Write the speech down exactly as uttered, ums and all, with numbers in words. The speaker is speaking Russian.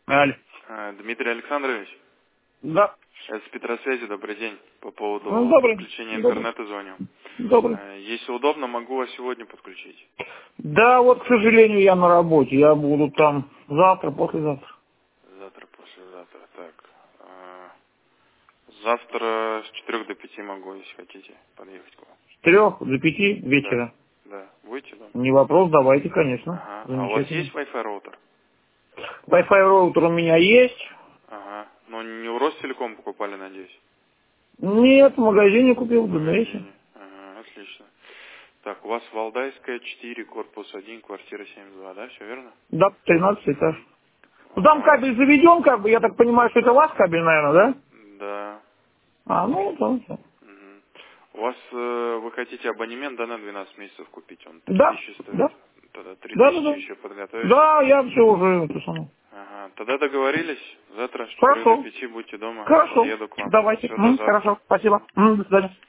Алло. А, Дмитрий Александрович, Да. это с Петросвязи, добрый день. По поводу Ну, добрый. подключения Добрый. интернета звоню. Добрый. А, Если удобно, могу вас сегодня подключить. Да, вот, к сожалению, я на работе. Я буду там завтра, послезавтра. Завтра, послезавтра. Так. а, Завтра с четырех до пяти могу, если хотите, подъехать к вам. С трех до пяти Да, вечера. да. Будете дома? Не вопрос, давайте, конечно. Ага. А у вас Замечательно. есть Wi-Fi роутер? Wi-Fi роутер у меня есть. Ага. Но не у Ростелеком покупали, надеюсь? Нет, в магазине купил, В в ДНС. магазине. Ага, отлично. Так, у вас Валдайская, четыре, корпус один, квартира семьдесят два, да? Все верно? Да, тринадцатый этаж. Ну, там А, кабель заведен, как бы, я так понимаю, что это ваш кабель, наверное, да? да. А, ну, да, да. Мгм. У вас, э, вы хотите абонемент, да, на двенадцать месяцев купить? Он три Да, тысячи стоит. да, Тогда три да, да, тысячи да. еще подготовить. Да, я все уже, это самое. Ага. Тогда договорились. Завтра с четырёх до Хорошо. пяти будьте дома. Хорошо. Подъеду к вам. Давайте. Все, до М, завтра. хорошо. Спасибо. М, до свидания.